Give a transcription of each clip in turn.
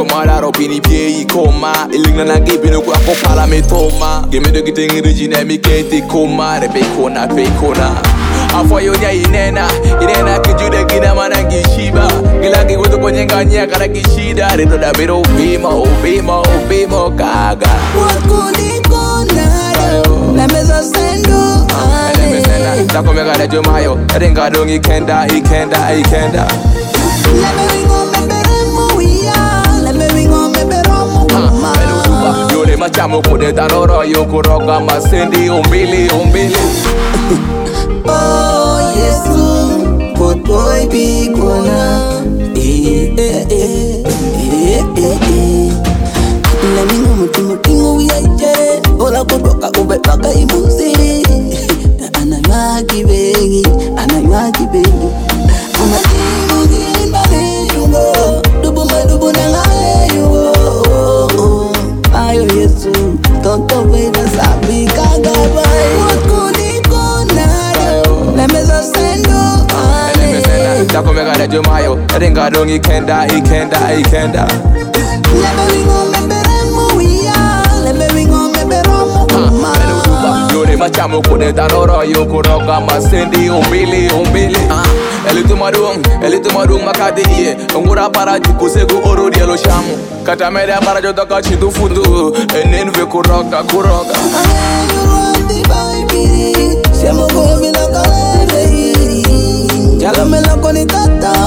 komara robini pie koma ilingna na gibi no kwa kopala metoma give me the thing original me kete koma re bekona afoyo nya inena kijude kina mana gishiba kila kigoto kwenye nganya kana kishida reto da bero ubima kaga what could it go now let me just send you Tako mega de jomayo Ringa dong ikenda let me ring on me beremo let me ring on me beremo Yole machamo kode tanoro yoko roga masendi umbili Oh Yesu Good boy big one Let me know mutingo we are Ola kudoka ubetoka imuzi Anayaki bengi Ama tingo ginbale yungo Dubu nangaye yungo Ayo Yesu Tonto beba sabi kagabai What could it go now Let me just send you Tako mega de jomayo Ringa dong ikenda let me ring on me beremo let me ring on me beremo Yole machamo kode tanoro yoko roga masendi umbili Elitu madung makati iye Ngura para jukusegu oro dielo shamu Kata media para jotaka chitu fundu Enen ve kuroga Ayuruandi baby Siamo come la kalebe Chalo me lo koni kata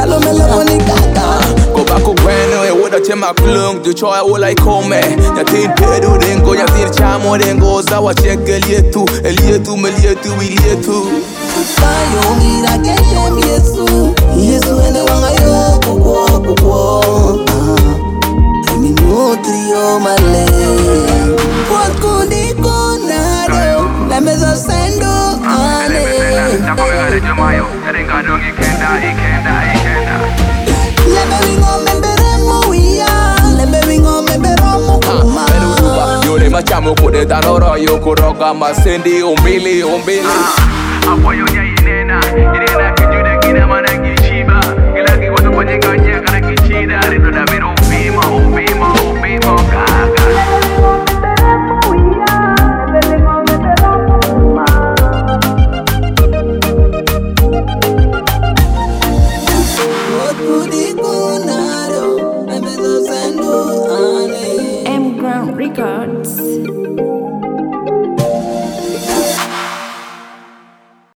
Go back when we would have tema klung Du choy all I come Yatin peru dengo Yatin chamo dengo Zawa check elietu Bayo mira que Yesu ene wanga yo kuko Mi nutrio male What could it go now Let me just send you Tako mega de jomayo Ringa dong ikenda let me ring on me beremo let me ring on me beremo Yole machamo kode tanoro yoko roga masendi umbili Apoyo nya inena kijude kina mana gishiba kila kigoto kwenye nganya kana kishida reto da bero ubima